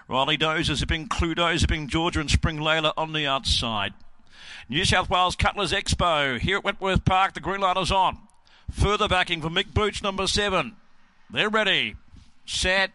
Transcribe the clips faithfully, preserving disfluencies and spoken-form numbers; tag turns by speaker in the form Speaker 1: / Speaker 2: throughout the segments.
Speaker 1: Riley Dozer, Zipping Cluedo, Zipping Georgia and Spring Layla on the outside. New South Wales Cutlers Expo here at Wentworth Park. The green light is on. Further backing for Mick Boots, number seven. They're ready. Set.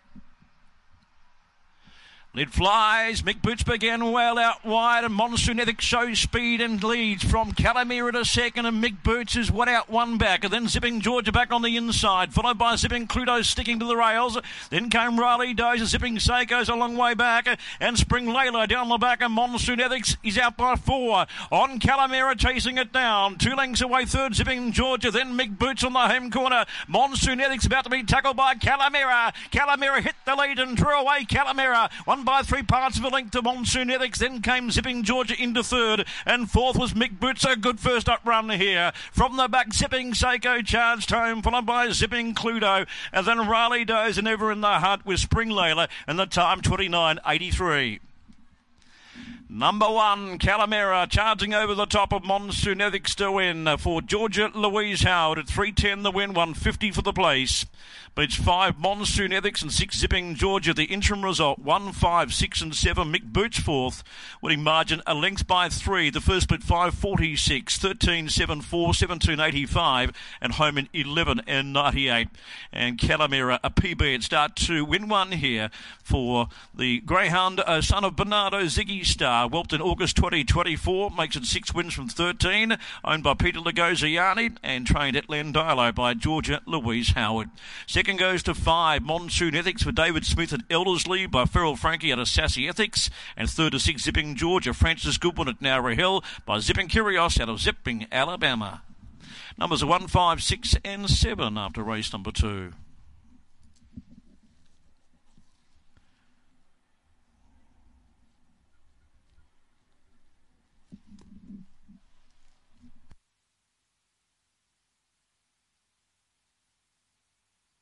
Speaker 1: Lead flies. Mick Boots began well out wide, and Monsoon Ethics shows speed and leads from Calamira to second, and Mick Boots is one out, one back, and then Zipping Georgia back on the inside, followed by Zipping Cluedo sticking to the rails. Then came Riley Dozer, Zipping Seiko's a long way back, and Spring Layla down the back, and Monsoon Ethics is out by four. On Calamira chasing it down, two lengths away, third Zipping Georgia, then Mick Boots on the home corner. Monsoon Ethics about to be tackled by Calamira. Calamira hit the lead and drew away Calamira. One by three parts of a length to Monsoon Ethics. Then came Zipping Georgia into third, and fourth was Mick Boots. A good first up run here. From the back, Zipping Seiko charged home, followed by Zipping Cluedo, and then Riley Dozer and ever in the hunt with Spring Layla, and the time twenty-nine eighty-three. Number one, Calamira, charging over the top of Monsoon Ethics to win for Georgia Louise Howard at three ten the win, one fifty for the place. But it's five Monsoon Ethics and six Zipping Georgia. The interim result, one, five, six and seven. Mick Boots fourth, winning margin a length by three. The first split five forty-six, thirteen, seven, four, seventeen, eighty-five, and home in eleven and ninety-eight. And Calamira, a P B at start two, win one here for the Greyhound, uh, son of Bernardo Ziggy Star. Whelped in August twenty twenty-four, makes it six wins from thirteen, owned by Peter Lagoziani and trained at Landilo by Georgia Louise Howard. Second goes to five, Monsoon Ethics for David Smith at Elderslie by Ferrell Frankie out of Sassy Ethics, and third to six, Zipping Georgia, Francis Goodwin at Nowra Hill by Zipping Curios out of Zipping, Alabama. Numbers are one, five, six and seven after race number two.